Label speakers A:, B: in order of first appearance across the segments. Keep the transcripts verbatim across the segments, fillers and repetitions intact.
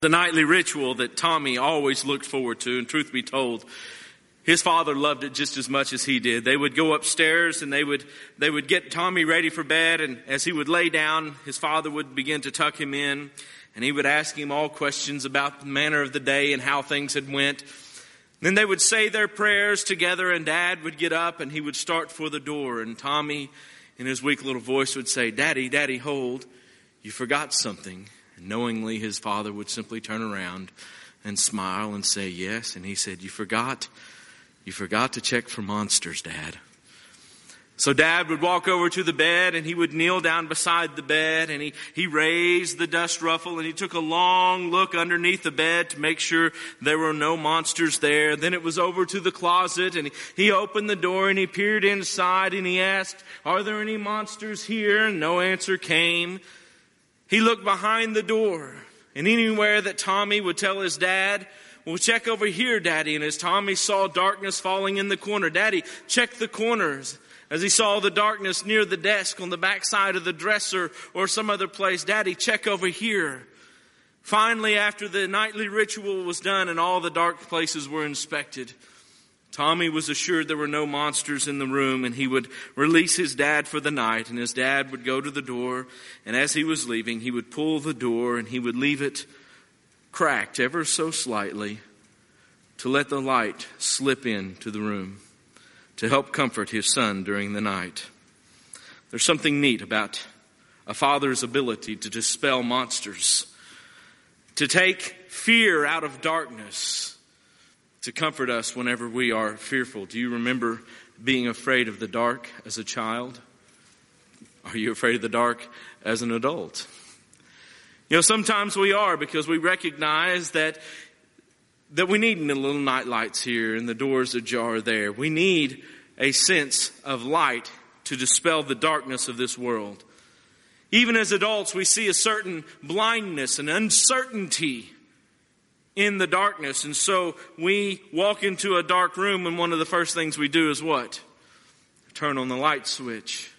A: The nightly ritual that Tommy always looked forward to, and truth be told, his father loved it just as much as he did. They would go upstairs and they would they would get Tommy ready for bed, and as he would lay down, his father would begin to tuck him in, and he would ask him all questions about the manner of the day and how things had went. Then they would say their prayers together, and Dad would get up and he would start for the door, and Tommy in his weak little voice would say, "Daddy, Daddy, hold, you forgot something." Knowingly, his father would simply turn around and smile and say, "Yes." And he said, you forgot, you forgot to check for monsters, Dad. So Dad would walk over to the bed and he would kneel down beside the bed, and he, he raised the dust ruffle and he took a long look underneath the bed to make sure there were no monsters there. Then it was over to the closet, and he, he opened the door and he peered inside and he asked, "Are there any monsters here?" And no answer came. He looked behind the door, and anywhere that Tommy would tell his dad, "Well, check over here, Daddy." And as Tommy saw darkness falling in the corner, "Daddy, check the corners." As he saw the darkness near the desk, on the backside of the dresser, or some other place, "Daddy, check over here." Finally, after the nightly ritual was done and all the dark places were inspected, Tommy was assured there were no monsters in the room, and he would release his dad for the night, and his dad would go to the door, and as he was leaving, he would pull the door and he would leave it cracked ever so slightly to let the light slip into the room to help comfort his son during the night. There's something neat about a father's ability to dispel monsters, to take fear out of darkness, to comfort us whenever we are fearful. Do you remember being afraid of the dark as a child? Are you afraid of the dark as an adult? You know, sometimes we are, because we recognize that that we need little night lights here and the doors ajar there. We need a sense of light to dispel the darkness of this world. Even as adults, we see a certain blindness and uncertainty in the darkness. And so we walk into a dark room, and one of the first things we do is what? Turn on the light switch.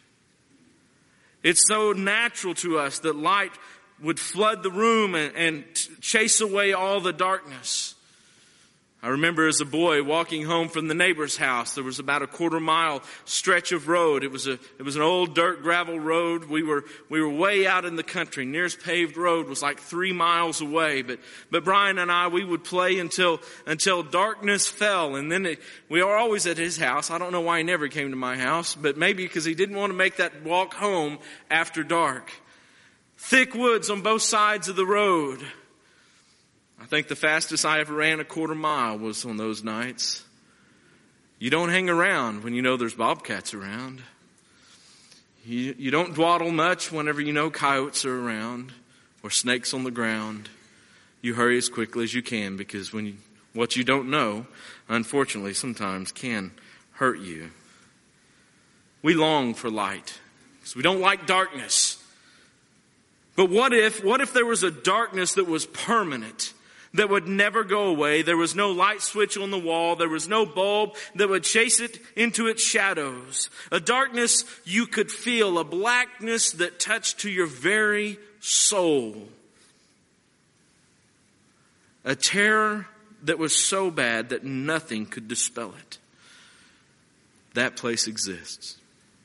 A: It's so natural to us that light would flood the room and, and chase away all the darkness. I remember as a boy walking home from the neighbor's house. There was about a quarter mile stretch of road. It was a it was an old dirt gravel road. We were we were way out in the country. Nearest paved road was like three miles away. But but Brian and I, we would play until until darkness fell, and then it, we were always at his house. I don't know why he never came to my house, but maybe because he didn't want to make that walk home after dark. Thick woods on both sides of the road. I think the fastest I ever ran a quarter mile was on those nights. You don't hang around when you know there's bobcats around. You, you don't dawdle much whenever you know coyotes are around or snakes on the ground. You hurry as quickly as you can, because when you, what you don't know, unfortunately, sometimes can hurt you. We long for light, because we don't like darkness. But what if, what if there was a darkness that was permanent, that would never go away? There was no light switch on the wall. There was no bulb that would chase it into its shadows. A darkness you could feel, a blackness that touched to your very soul. A terror that was so bad that nothing could dispel it. That place exists.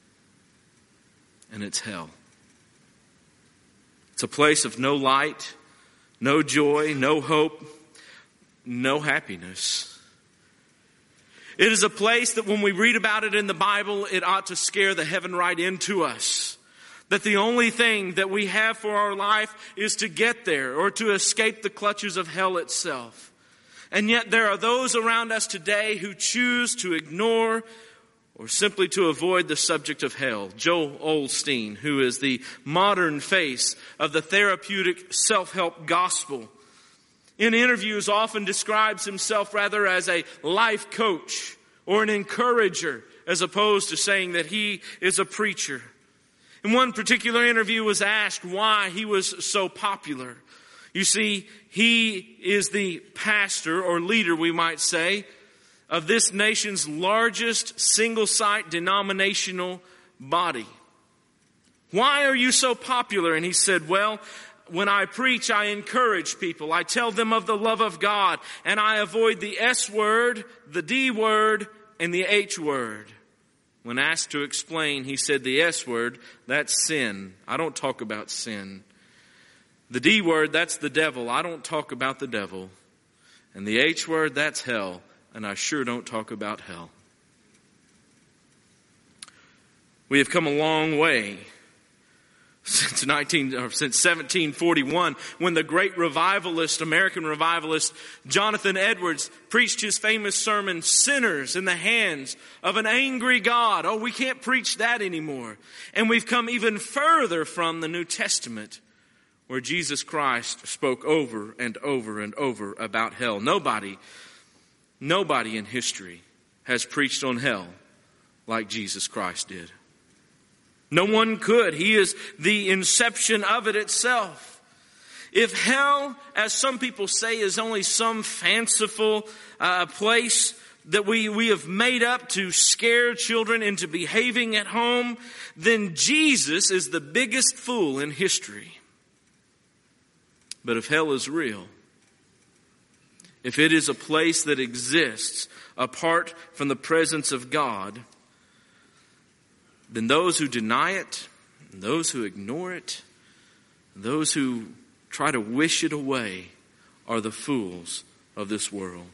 A: And it's hell. It's a place of no light, no joy, no hope, no happiness. It is a place that when we read about it in the Bible, it ought to scare the heaven right into us. That the only thing that we have for our life is to get there, or to escape the clutches of hell itself. And yet there are those around us today who choose to ignore or simply to avoid the subject of hell. Joel Osteen, who is the modern face of the therapeutic self-help gospel, in interviews often describes himself rather as a life coach or an encourager, as opposed to saying that he is a preacher. In one particular interview was asked why he was so popular. You see, he is the pastor or leader, we might say, of this nation's largest single-site denominational body. Why are you so popular? And he said, well, when I preach, I encourage people. I tell them of the love of God, and I avoid the S word, the D word, and the H word. When asked to explain, he said the S word, that's sin. I don't talk about sin. The D word, that's the devil. I don't talk about the devil. And the H word, that's hell. And I sure don't talk about hell. We have come a long way since nineteen or since seventeen forty-one, when the great revivalist, American revivalist Jonathan Edwards preached his famous sermon, "Sinners in the Hands of an Angry God." Oh, we can't preach that anymore. And we've come even further from the New Testament, where Jesus Christ spoke over and over and over about hell. Nobody, nobody in history has preached on hell like Jesus Christ did. No one could. He is the inception of it itself. If hell, as some people say, is only some fanciful uh, place that we, we have made up to scare children into behaving at home, then Jesus is the biggest fool in history. But if hell is real, if it is a place that exists apart from the presence of God, then those who deny it, those who ignore it, those who try to wish it away are the fools of this world.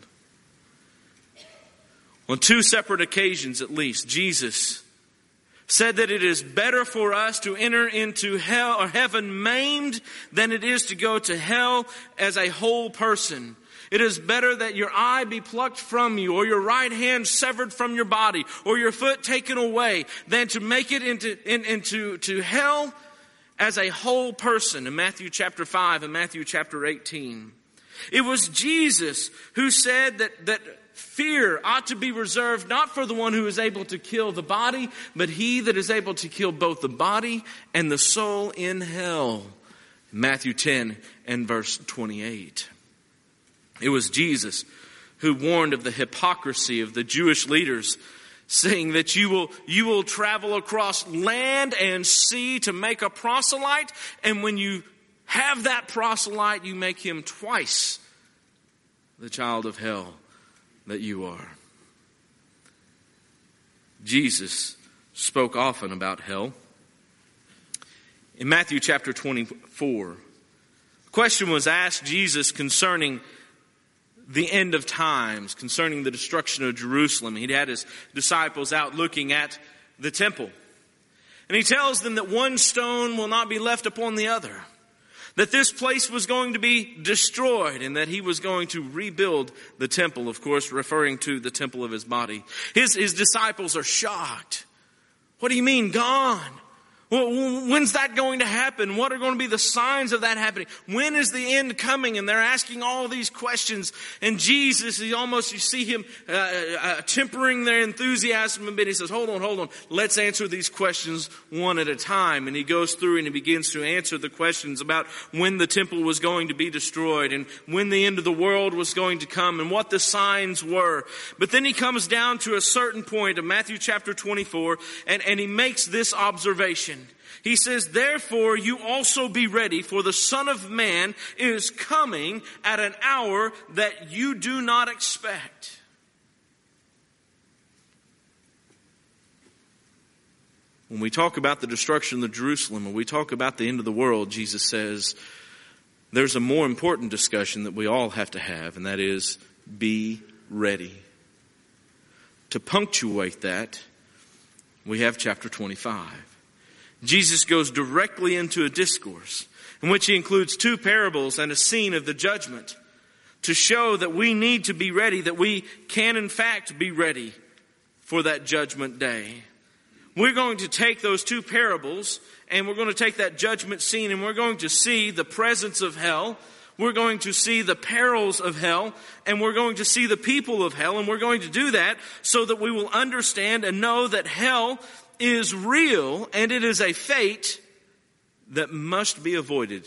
A: On two separate occasions at least, Jesus said that it is better for us to enter into hell or heaven maimed than it is to go to hell as a whole person. It is better that your eye be plucked from you, or your right hand severed from your body, or your foot taken away, than to make it into, in, into to hell as a whole person. In Matthew chapter five and Matthew chapter eighteen. It was Jesus who said that, that fear ought to be reserved not for the one who is able to kill the body, but he that is able to kill both the body and the soul in hell. Matthew ten and verse twenty-eight. It was Jesus who warned of the hypocrisy of the Jewish leaders, saying that you will, you will travel across land and sea to make a proselyte, and when you have that proselyte, you make him twice the child of hell that you are. Jesus spoke often about hell. In Matthew chapter twenty-four, a question was asked Jesus concerning the end of times, concerning the destruction of Jerusalem. He'd had his disciples out looking at the temple. And he tells them that one stone will not be left upon the other. That this place was going to be destroyed, and that he was going to rebuild the temple, of course, referring to the temple of his body. His, his disciples are shocked. What do you mean, gone? Well, when's that going to happen? What are going to be the signs of that happening? When is the end coming? And they're asking all these questions. And Jesus, he almost, you see him uh, uh, tempering their enthusiasm a bit. He says, hold on, hold on. Let's answer these questions one at a time. And he goes through and he begins to answer the questions about when the temple was going to be destroyed and when the end of the world was going to come and what the signs were. But then he comes down to a certain point of Matthew chapter twenty-four, and, and he makes this observation. He says, therefore you also be ready, for the Son of Man is coming at an hour that you do not expect. When we talk about the destruction of Jerusalem, when we talk about the end of the world, Jesus says, there's a more important discussion that we all have to have, and that is, be ready. To punctuate that, we have chapter twenty-five. Jesus goes directly into a discourse in which he includes two parables and a scene of the judgment to show that we need to be ready, that we can in fact be ready for that judgment day. We're going to take those two parables and we're going to take that judgment scene and we're going to see the presence of hell. We're going to see the perils of hell, and we're going to see the people of hell, and we're going to do that so that we will understand and know that hell is real, and it is a fate that must be avoided.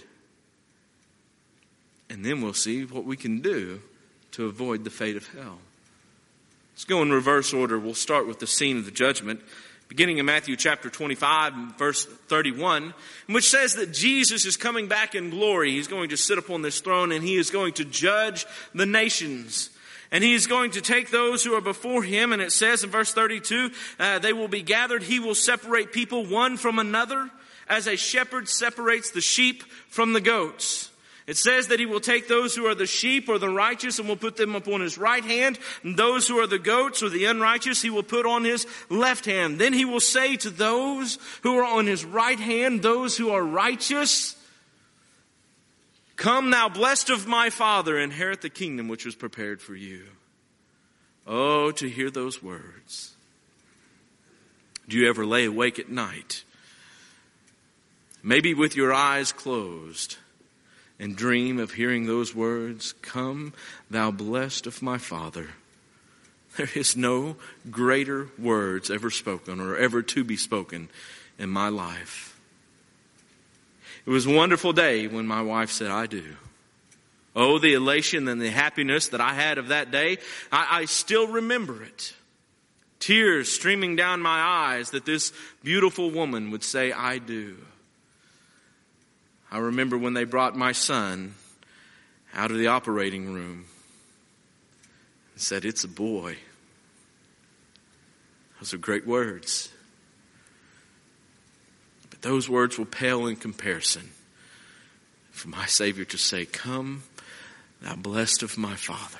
A: And then we'll see what we can do to avoid the fate of hell. Let's go in reverse order. We'll start with the scene of the judgment. beginning in Matthew chapter twenty-five, verse thirty-one, which says that Jesus is coming back in glory. He's going to sit upon this throne and he is going to judge the nations. And he is going to take those who are before him, and it says in verse thirty-two, uh, they will be gathered. He will separate people one from another, as a shepherd separates the sheep from the goats. It says that he will take those who are the sheep or the righteous and will put them upon his right hand. And those who are the goats or the unrighteous, he will put on his left hand. Then he will say to those who are on his right hand, those who are righteous, come now, blessed of my Father, inherit the kingdom which was prepared for you. Oh, to hear those words. Do you ever lay awake at night, maybe with your eyes closed, and dream of hearing those words, come, thou blessed of my Father? There is no greater words ever spoken or ever to be spoken in my life. It was a wonderful day when my wife said, I do. Oh, the elation and the happiness that I had of that day. I, I still remember it. Tears streaming down my eyes that this beautiful woman would say, I do. I remember when they brought my son out of the operating room and said, it's a boy. Those are great words. But those words will pale in comparison for my Savior to say, come, thou blessed of my Father.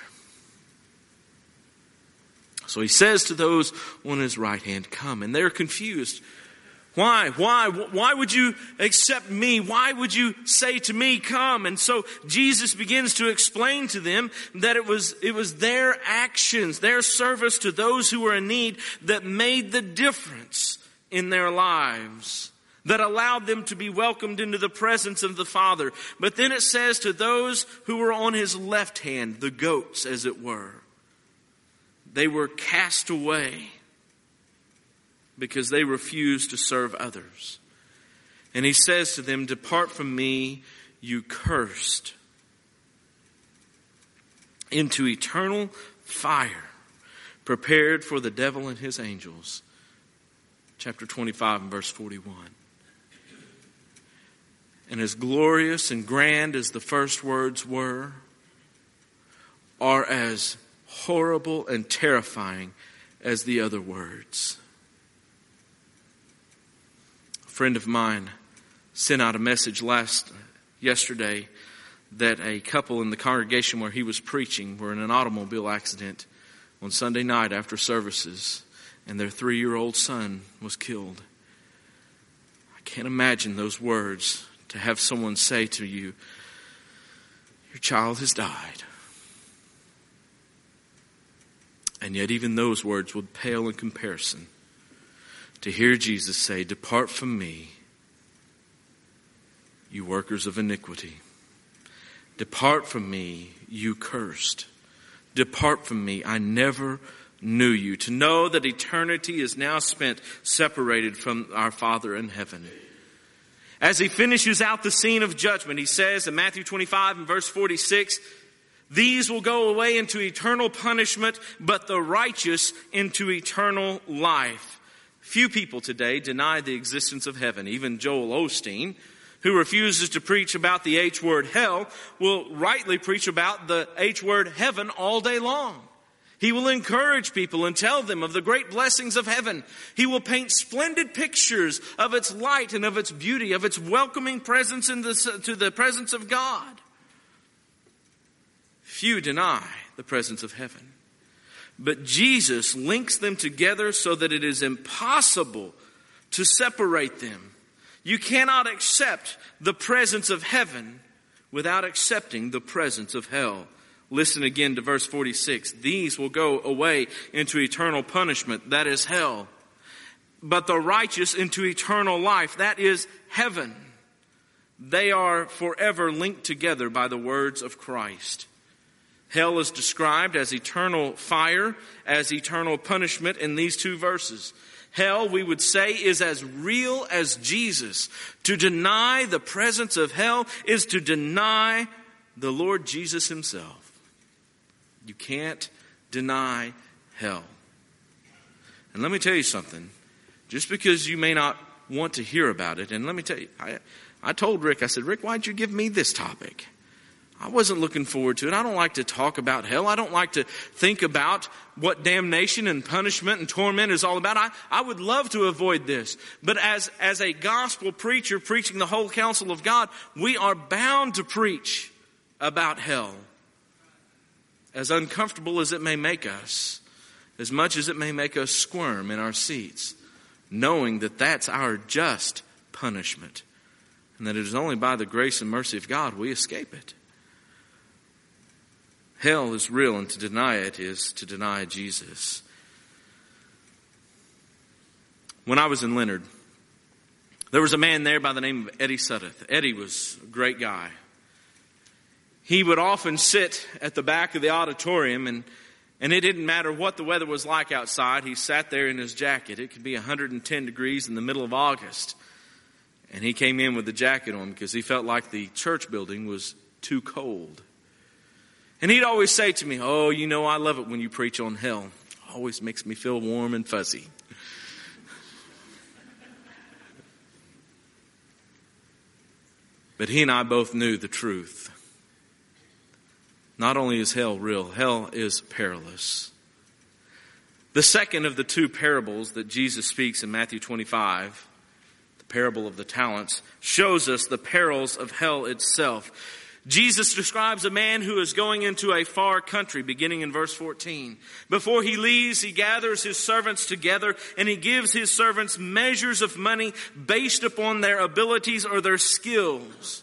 A: So he says to those on his right hand, come. And they're confused. Why? Why? Why would you accept me? Why would you say to me, come? And so Jesus begins to explain to them that it was, it was their actions, their service to those who were in need that made the difference in their lives, that allowed them to be welcomed into the presence of the Father. But then it says to those who were on his left hand, the goats as it were, they were cast away, because they refused to serve others. And he says to them, depart from me, you cursed, into eternal fire, prepared for the devil and his angels. Chapter twenty-five and verse forty-one. And as glorious and grand as the first words were, are as horrible and terrifying as the other words. A friend of mine sent out a message last yesterday that a couple in the congregation where he was preaching were in an automobile accident on Sunday night after services, and their three-year-old son was killed. I can't imagine those words, to have someone say to you, your child has died. And yet even those words would pale in comparison to hear Jesus say, depart from me, you workers of iniquity. Depart from me, you cursed. Depart from me, I never knew you. To know that eternity is now spent separated from our Father in heaven. As he finishes out the scene of judgment, he says in Matthew twenty-five and verse forty-six, these will go away into eternal punishment, but the righteous into eternal life. Few people today deny the existence of heaven. Even Joel Osteen, who refuses to preach about the H word hell, will rightly preach about the H word heaven all day long. He will encourage people and tell them of the great blessings of heaven. He will paint splendid pictures of its light and of its beauty, of its welcoming presence in the, to the presence of God. Few deny the presence of heaven. But Jesus links them together so that it is impossible to separate them. You cannot accept the presence of heaven without accepting the presence of hell. Listen again to verse forty-six. These will go away into eternal punishment, that is hell. But the righteous into eternal life, that is heaven. They are forever linked together by the words of Christ. Hell is described as eternal fire, as eternal punishment in these two verses. Hell, we would say, is as real as Jesus. To deny the presence of hell is to deny the Lord Jesus himself. You can't deny hell. And let me tell you something. just because you may not want to hear about it. And let me tell you, I, I told Rick, I said, Rick, why'd you give me this topic? I wasn't looking forward to it. I don't like to talk about hell. I don't like to think about what damnation and punishment and torment is all about. I, I would love to avoid this. But as, as a gospel preacher preaching the whole counsel of God, we are bound to preach about hell. As uncomfortable as it may make us, as much as it may make us squirm in our seats, knowing that that's our just punishment, and that it is only by the grace and mercy of God we escape it. Hell is real, and to deny it is to deny Jesus. When I was in Leonard, there was a man there by the name of Eddie Suddeth. Eddie was a great guy. He would often sit at the back of the auditorium, and, and it didn't matter what the weather was like outside. He sat there in his jacket. It could be one hundred ten degrees in the middle of August. And he came in with the jacket on because he felt like the church building was too cold. And he'd always say to me, oh, you know, I love it when you preach on hell. Always makes me feel warm and fuzzy. But he and I both knew the truth. Not only is hell real, hell is perilous. The second of the two parables that Jesus speaks in Matthew twenty-five, the parable of the talents, shows us the perils of hell itself. Jesus describes a man who is going into a far country, beginning in verse fourteen. Before he leaves, he gathers his servants together and he gives his servants measures of money based upon their abilities or their skills.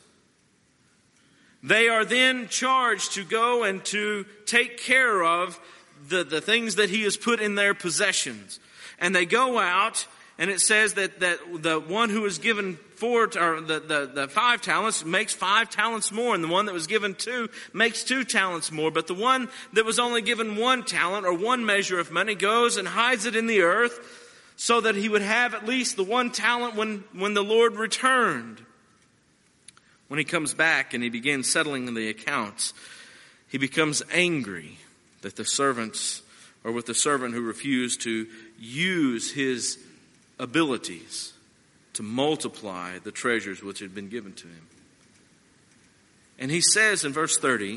A: They are then charged to go and to take care of the, the things that he has put in their possessions. And they go out, and it says that, that the one who is given four, or the, the, the five talents makes five talents more, and the one that was given two makes two talents more. But the one that was only given one talent or one measure of money goes and hides it in the earth so that he would have at least the one talent when, when the Lord returned. When he comes back and he begins settling the accounts, he becomes angry that the servants, or with the servant who refused to use his abilities to multiply the treasures which had been given to him. And he says in verse thirty,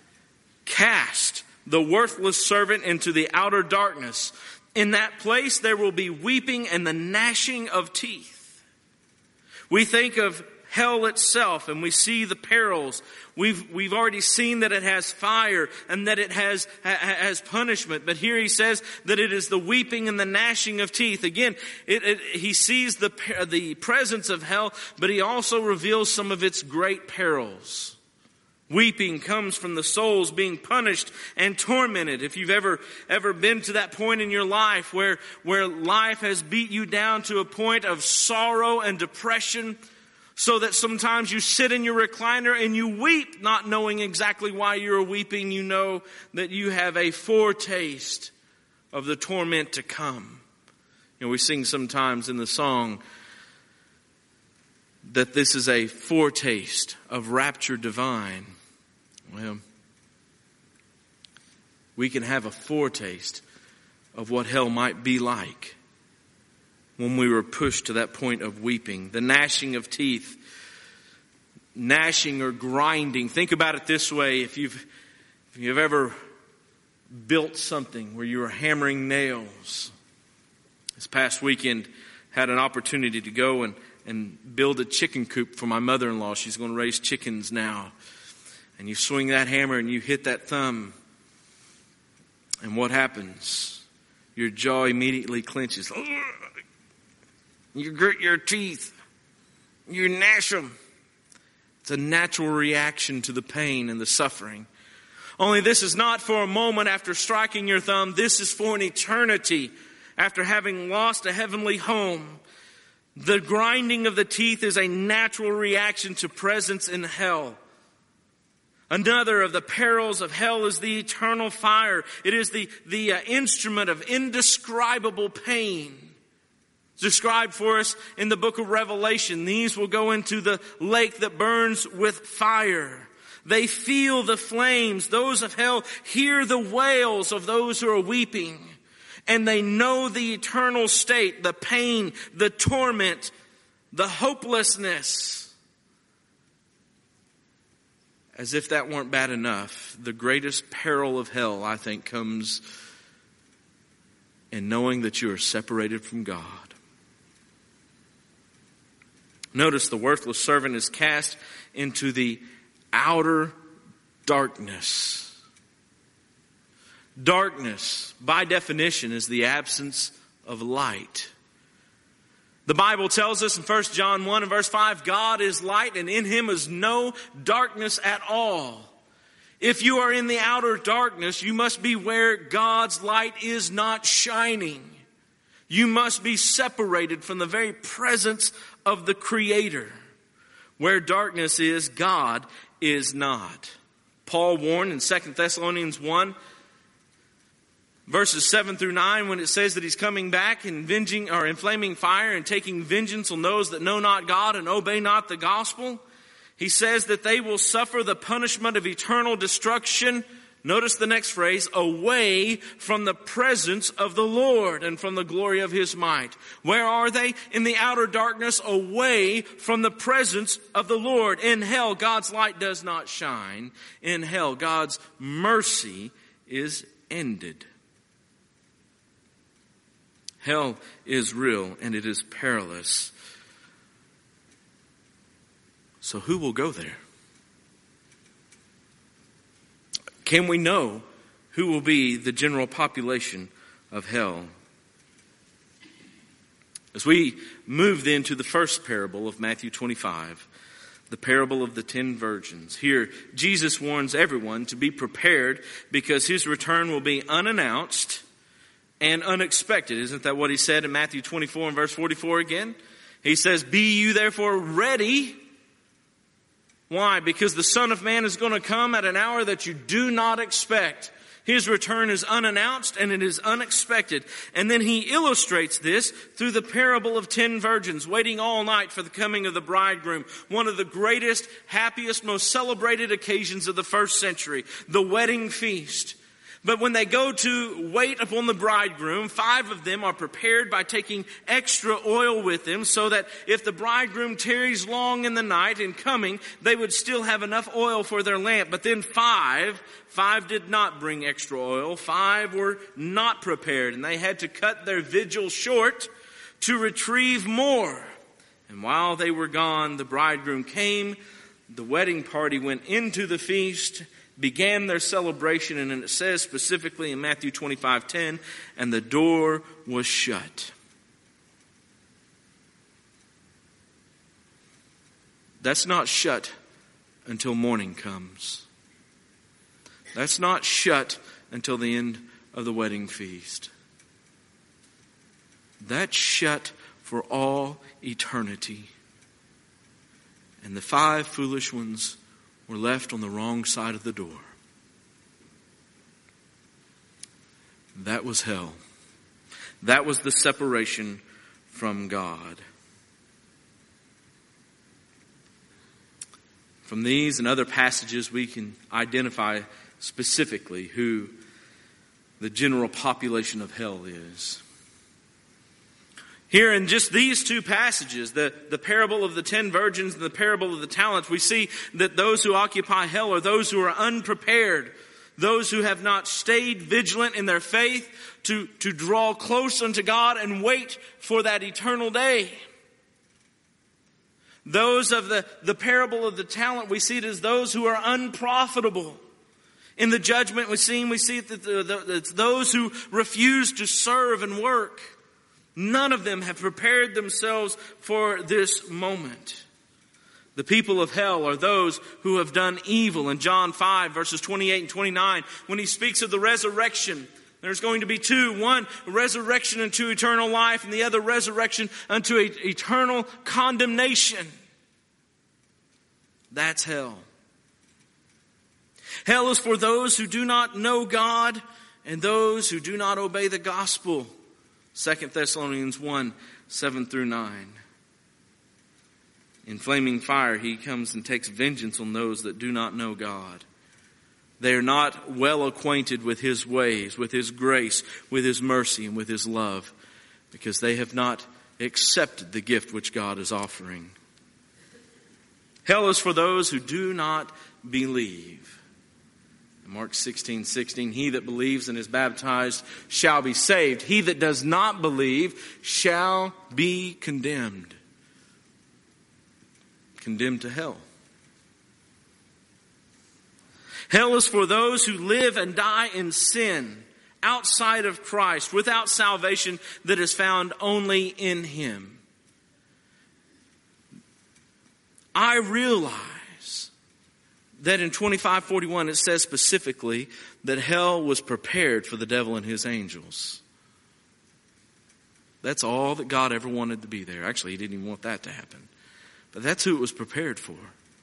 A: cast the worthless servant into the outer darkness. In that place there will be weeping and the gnashing of teeth. We think of hell itself, and we see the perils. We've we've already seen that it has fire and that it has ha, has punishment. But here he says that it is the weeping and the gnashing of teeth. Again, it, it, he sees the the presence of hell, but he also reveals some of its great perils. Weeping comes from the souls being punished and tormented. If you've ever ever been to that point in your life where where life has beat you down to a point of sorrow and depression, so that sometimes you sit in your recliner and you weep, not knowing exactly why you're weeping. You know that you have a foretaste of the torment to come. You know, we sing sometimes in the song that this is a foretaste of rapture divine. Well, we can have a foretaste of what hell might be like when we were pushed to that point of weeping. The gnashing of teeth. Gnashing or grinding. Think about it this way. If you've, if you've ever built something where you were hammering nails. This past weekend, had an opportunity to go and, and build a chicken coop for my mother-in-law. She's going to raise chickens now. And you swing that hammer and you hit that thumb. And what happens? Your jaw immediately clenches. You grit your teeth. You gnash them. It's a natural reaction to the pain and the suffering. Only this is not for a moment after striking your thumb. This is for an eternity after having lost a heavenly home. The grinding of the teeth is a natural reaction to presence in hell. Another of the perils of hell is the eternal fire. It is the, the uh, instrument of indescribable pain. Described for us in the book of Revelation. These will go into the lake that burns with fire. They feel the flames. Those of hell hear the wails of those who are weeping. And they know the eternal state, the pain, the torment, the hopelessness. As if that weren't bad enough, the greatest peril of hell, I think, comes in knowing that you are separated from God. Notice the worthless servant is cast into the outer darkness. Darkness, by definition, is the absence of light. The Bible tells us in First John one and verse five, God is light and in Him is no darkness at all. If you are in the outer darkness, you must be where God's light is not shining. You must be separated from the very presence of the Creator. Where darkness is, God is not. Paul warned in Second Thessalonians one, verses seven through nine, when it says that He's coming back and venging or in flaming fire and taking vengeance on those that know not God and obey not the gospel. He says that they will suffer the punishment of eternal destruction. Notice the next phrase, away from the presence of the Lord and from the glory of His might. Where are they? In the outer darkness, away from the presence of the Lord. In hell, God's light does not shine. In hell, God's mercy is ended. Hell is real and it is perilous. So who will go there? Can we know who will be the general population of hell? As we move then to the first parable of Matthew twenty-five, the parable of the ten virgins. Here, Jesus warns everyone to be prepared because His return will be unannounced and unexpected. Isn't that what He said in Matthew twenty-four and verse forty-four again? He says, be you therefore ready. Why? Because the Son of Man is going to come at an hour that you do not expect. His return is unannounced and it is unexpected. And then He illustrates this through the parable of ten virgins waiting all night for the coming of the bridegroom. One of the greatest, happiest, most celebrated occasions of the first century, the wedding feast. But when they go to wait upon the bridegroom, five of them are prepared by taking extra oil with them so that if the bridegroom tarries long in the night in coming, they would still have enough oil for their lamp. But then five, five did not bring extra oil. Five were not prepared and they had to cut their vigil short to retrieve more. And while they were gone, the bridegroom came, the wedding party went into the feast, began their celebration, and it says specifically in Matthew twenty-five ten, and the door was shut. That's not shut until morning comes. That's not shut until the end of the wedding feast. That's shut for all eternity. And the five foolish ones were left on the wrong side of the door. That was hell. That was the separation from God. From these and other passages, we can identify specifically who the general population of hell is. Here in just these two passages, the, the parable of the ten virgins and the parable of the talents, we see that those who occupy hell are those who are unprepared, those who have not stayed vigilant in their faith to, to draw close unto God and wait for that eternal day. Those of the, the parable of the talent, we see it as those who are unprofitable. In the judgment we see, we see that the, the, it's those who refuse to serve and work. None of them have prepared themselves for this moment. The people of hell are those who have done evil. In John five, verses twenty-eight and twenty-nine, when He speaks of the resurrection, there's going to be two. One, resurrection unto eternal life, and the other, resurrection unto eternal condemnation. That's hell. Hell is for those who do not know God and those who do not obey the gospel. Second Thessalonians one, seven through nine. In flaming fire, He comes and takes vengeance on those that do not know God. They are not well acquainted with His ways, with His grace, with His mercy, and with His love, because they have not accepted the gift which God is offering. Hell is for those who do not believe. Mark sixteen sixteen, he that believes and is baptized shall be saved. He that does not believe shall be condemned. Condemned to hell. Hell is for those who live and die in sin, outside of Christ, without salvation that is found only in Him. I realize that in twenty-five forty-one it says specifically that hell was prepared for the devil and his angels. That's all that God ever wanted to be there. Actually, He didn't even want that to happen. But that's who it was prepared for.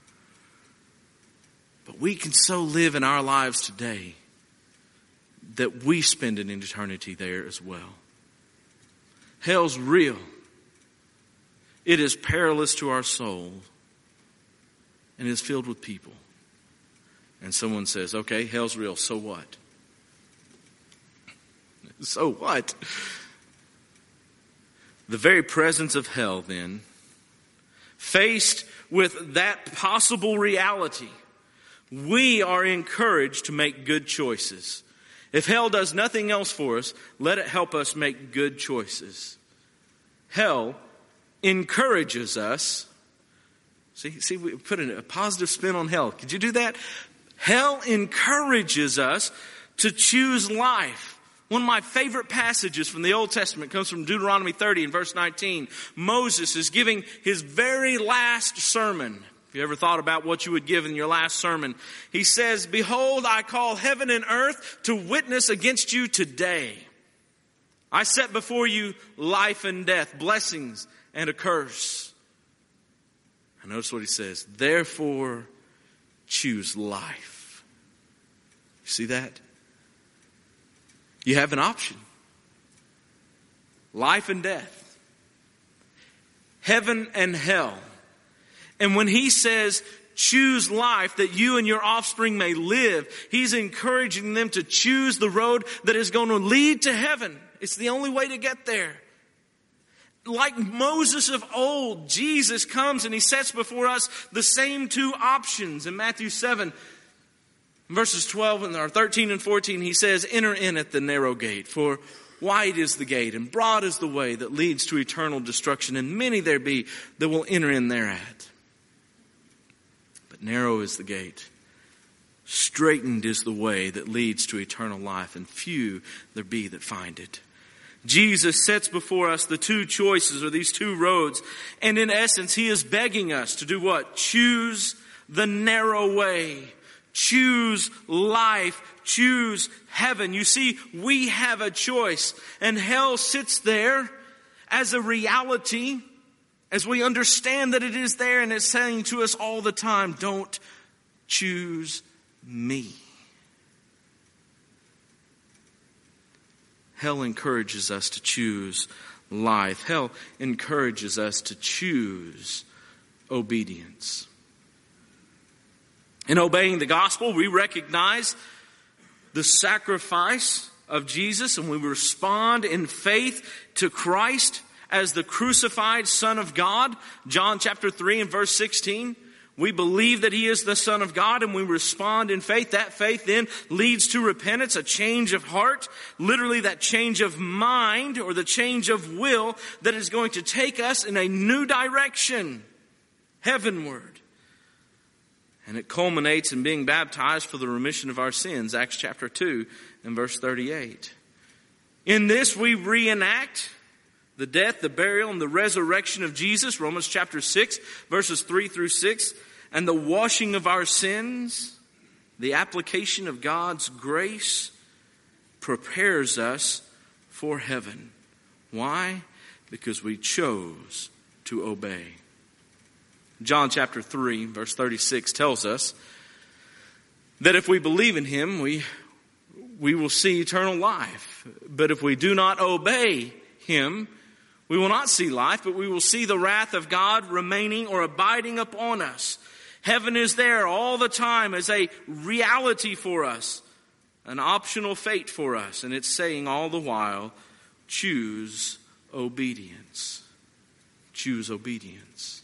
A: But we can so live in our lives today that we spend an eternity there as well. Hell's real. It is perilous to our soul. And is filled with people. And someone says, okay, hell's real, so what? So what? The very presence of hell, then, faced with that possible reality, we are encouraged to make good choices. If hell does nothing else for us, let it help us make good choices. Hell encourages us. See, see, we put a positive spin on hell. Could you do that? Hell encourages us to choose life. One of my favorite passages from the Old Testament comes from Deuteronomy thirty and verse nineteen. Moses is giving his very last sermon. If you ever thought about what you would give in your last sermon, he says, behold, I call heaven and earth to witness against you today. I set before you life and death, blessings and a curse. And notice what he says, therefore choose life. You see that? You have an option. Life and death. Heaven and hell. And when he says, choose life that you and your offspring may live, he's encouraging them to choose the road that is going to lead to heaven. It's the only way to get there. Like Moses of old, Jesus comes and he sets before us the same two options. In Matthew seven, verses twelve and or thirteen and fourteen, he says, enter in at the narrow gate, for wide is the gate and broad is the way that leads to eternal destruction, and many there be that will enter in thereat. But narrow is the gate, straitened is the way that leads to eternal life, and few there be that find it. Jesus sets before us the two choices, or these two roads, and in essence, he is begging us to do what? Choose the narrow way. Choose life. Choose heaven. You see, we have a choice, and hell sits there as a reality, as we understand that it is there, and it's saying to us all the time, don't choose me. Hell encourages us to choose life. Hell encourages us to choose obedience. In obeying the gospel, we recognize the sacrifice of Jesus, and we respond in faith to Christ as the crucified Son of God. John chapter three and verse sixteen. We believe that he is the Son of God, and we respond in faith. That faith then leads to repentance, a change of heart, literally that change of mind or the change of will that is going to take us in a new direction, heavenward. And it culminates in being baptized for the remission of our sins, Acts chapter two and verse thirty-eight. In this we reenact the death, the burial, and the resurrection of Jesus, Romans chapter six, verses three through six. And the washing of our sins, the application of God's grace, prepares us for heaven. Why? Because we chose to obey. John chapter three, verse thirty-six tells us that if we believe in him, we, we will see eternal life. But if we do not obey him, we will not see life, but we will see the wrath of God remaining or abiding upon us. Heaven is there all the time as a reality for us, an optional fate for us. And it's saying all the while, choose obedience. Choose obedience.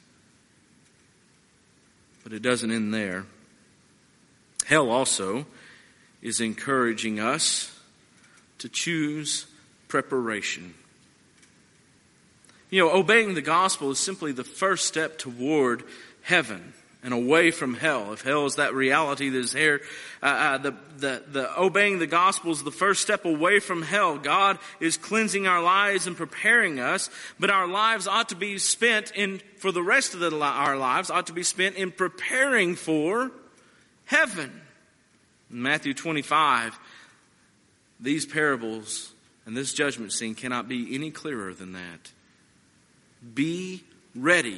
A: But it doesn't end there. Hell also is encouraging us to choose preparation. You know, obeying the gospel is simply the first step toward heaven and away from hell. If hell is that reality that is here, uh, uh, the, the, the obeying the gospel is the first step away from hell. God is cleansing our lives and preparing us, but our lives ought to be spent in, for the rest of the, our lives, ought to be spent in preparing for heaven. In Matthew twenty-five, these parables and this judgment scene cannot be any clearer than that. Be ready.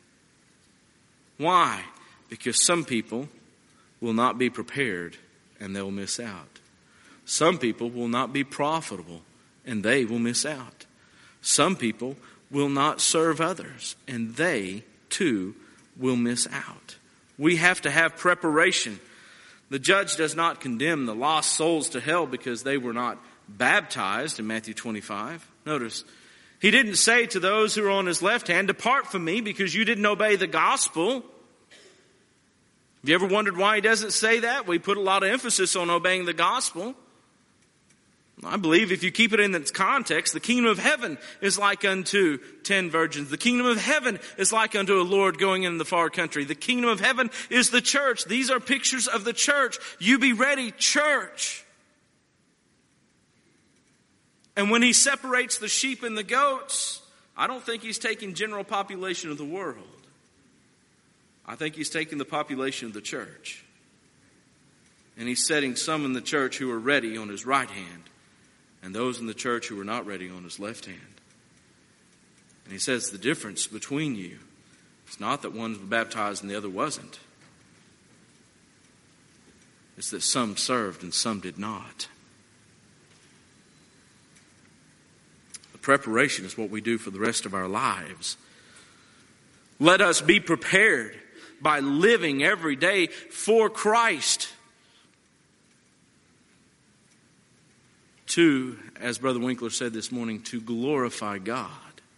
A: Why? Because some people will not be prepared and they'll miss out. Some people will not be profitable and they will miss out. Some people will not serve others and they too will miss out. We have to have preparation. The judge does not condemn the lost souls to hell because they were not baptized in Matthew twenty-five. Notice, he didn't say to those who are on his left hand, depart from me because you didn't obey the gospel. Have you ever wondered why he doesn't say that? We put a lot of emphasis on obeying the gospel. I believe if you keep it in its context, the kingdom of heaven is like unto ten virgins. The kingdom of heaven is like unto a Lord going in the far country. The kingdom of heaven is the church. These are pictures of the church. You be ready, church. And when he separates the sheep and the goats, I don't think he's taking general population of the world. I think he's taking the population of the church. And he's setting some in the church who are ready on his right hand, and those in the church who are not ready on his left hand. And he says the difference between you is not that one was baptized and the other wasn't. It's that some served and some did not. The preparation is what we do for the rest of our lives. Let us be prepared by living every day for Christ. To, as Brother Winkler said this morning, to glorify God.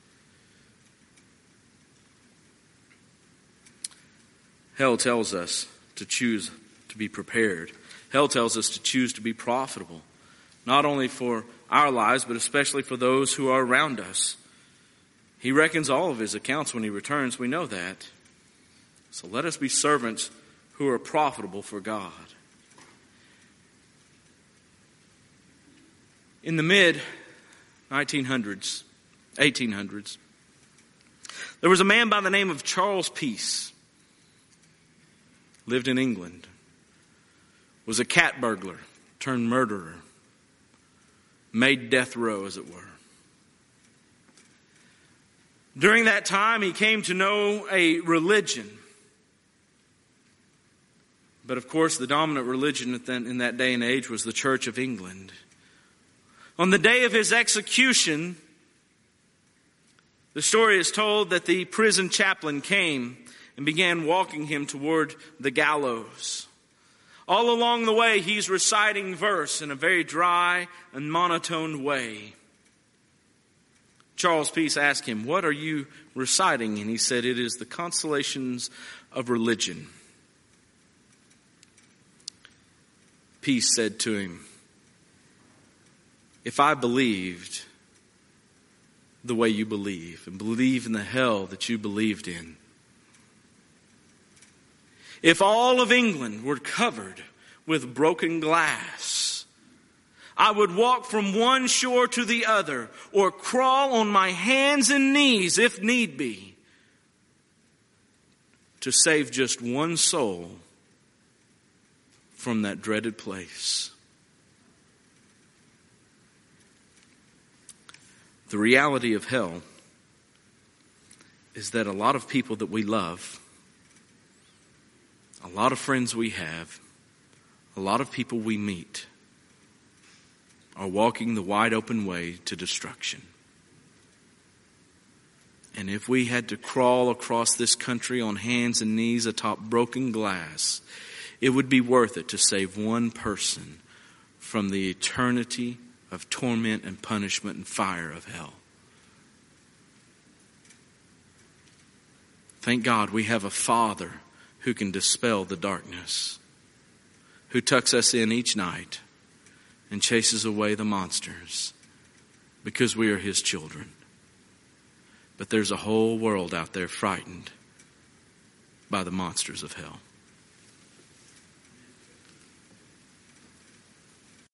A: Hell tells us to choose to be prepared. Hell tells us to choose to be profitable. Not only for our lives, but especially for those who are around us. He reckons all of his accounts when he returns. We know that. So let us be servants who are profitable for God. In the mid nineteen hundreds, eighteen hundreds, there was a man by the name of Charles Peace. Lived in England. Was a cat burglar turned murderer. Made death row, as it were. During that time, he came to know a religion. But of course, the dominant religion in that day and age was the Church of England. On the day of his execution, the story is told that the prison chaplain came and began walking him toward the gallows. All along the way, he's reciting verse in a very dry and monotone way. Charles Peace asked him, "What are you reciting?" And he said, "It is the consolations of religion." Peace said to him, "If I believed the way you believe and believe in the hell that you believed in, if all of England were covered with broken glass, I would walk from one shore to the other or crawl on my hands and knees if need be to save just one soul from that dreaded place." The reality of hell is that a lot of people that we love, a lot of friends we have, a lot of people we meet are walking the wide open way to destruction. And if we had to crawl across this country on hands and knees atop broken glass, it would be worth it to save one person from the eternity of torment and punishment and fire of hell. Thank God we have a Father who can dispel the darkness, who tucks us in each night and chases away the monsters because we are His children. But there's a whole world out there frightened by the monsters of hell.